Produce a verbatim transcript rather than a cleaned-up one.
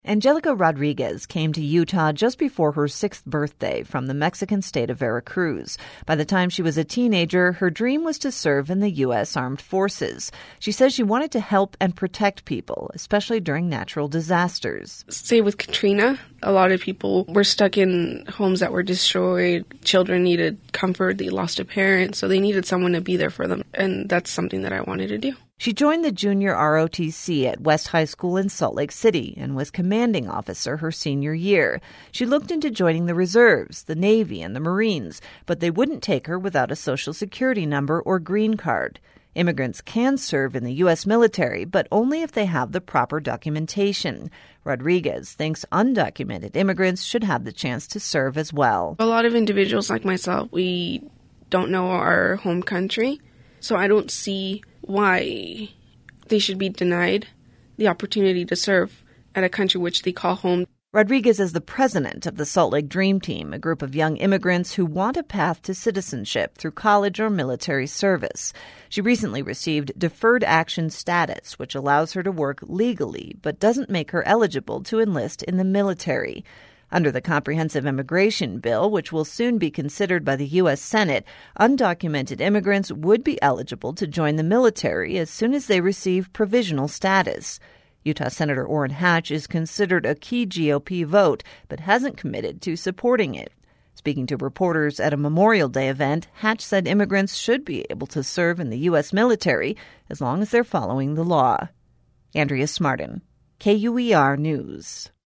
Angelica Rodriguez came to Utah just before her sixth birthday from the Mexican state of Veracruz. By the time she was a teenager, her dream was to serve in the U S Armed Forces. She says she wanted to help and protect people, especially during natural disasters. Say with Katrina, a lot of people were stuck in homes that were destroyed. Children needed comfort. They lost a parent, so they needed someone to be there for them. And that's something that I wanted to do. She joined the junior R O T C at West High School in Salt Lake City and was commanding officer her senior year. She looked into joining the reserves, the Navy, and the Marines, but they wouldn't take her without a Social Security number or green card. Immigrants can serve in the U S military, but only if they have the proper documentation. Rodriguez thinks undocumented immigrants should have the chance to serve as well. A lot of individuals like myself, we don't know our home country, so I don't see why they should be denied the opportunity to serve at a country which they call home. Rodriguez is the president of the Salt Lake Dream Team, a group of young immigrants who want a path to citizenship through college or military service. She recently received deferred action status, which allows her to work legally but doesn't make her eligible to enlist in the military. Under the Comprehensive Immigration Bill, which will soon be considered by the U S Senate, undocumented immigrants would be eligible to join the military as soon as they receive provisional status. Utah Senator Orrin Hatch is considered a key G O P vote, but hasn't committed to supporting it. Speaking to reporters at a Memorial Day event, Hatch said immigrants should be able to serve in the U S military as long as they're following the law. Andrea Smartin, K U E R News.